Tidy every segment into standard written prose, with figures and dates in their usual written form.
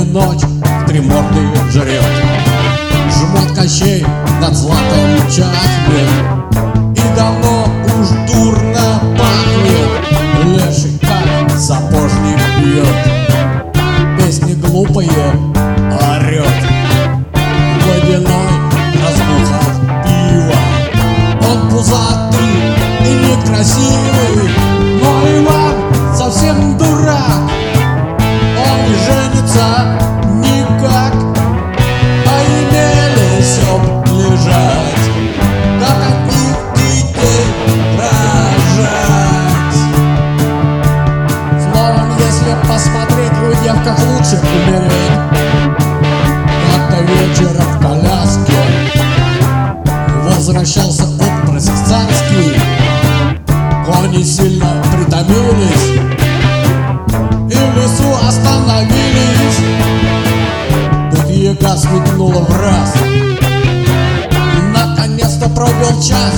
ночь в три морды жрет. Жмот Кощей над златом чахнет, и давно уж дурно пахнет. Леший как сапожник бьет, песни глупые орет. Водяной разбухал пиво, он пузатый и некрасивый, но Иван совсем дурак. Он не женится никак, а имелись об лежать, как от них детей рожать. Словом, если посмотреть, в девках лучше умереть. Как-то вечером в коляске возвращался отпрыск царский. Кони сильно притомились и в лесу остановились. Тут яга сметнула в раз. Наконец-то пробил час.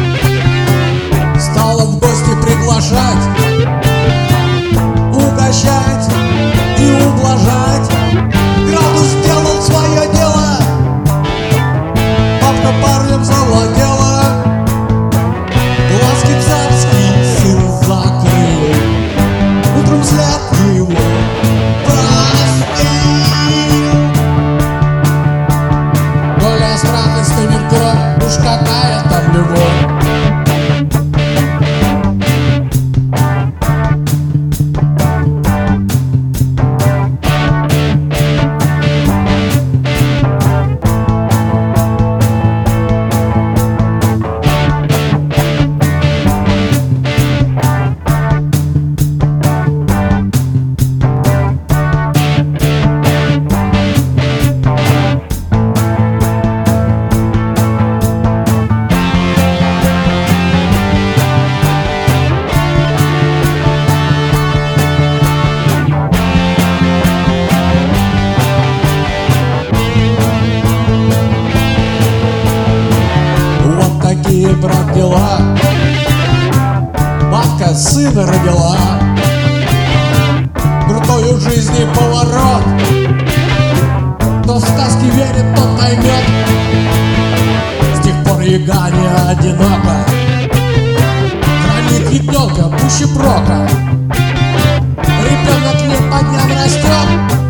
Стала в гости приглашать, угощать и ублажать. Градус сделал свое дело, бабка парнем завладела. Глазки царский сын закрыл, утром след его простыл. Доля страха стынет, уж какая там любовь. Брат, дела, бабка сына родила. Крутой у жизни поворот, кто в сказки верит, тот поймет. С тех пор яга не одинока, хранит ягненка пуще прока. Ребенок не по дням растет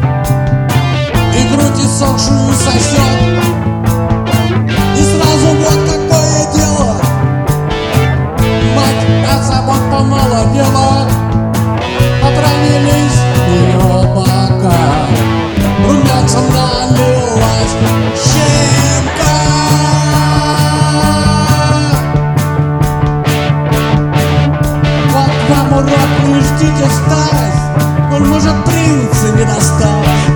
и грудь иссохшую сосет. И сразу вот какое дело, мать от забот помолодела. Отравились ее бока, румянцем налилась щека. Вот вам, урод, не ждите старость, коль может принца не досталось.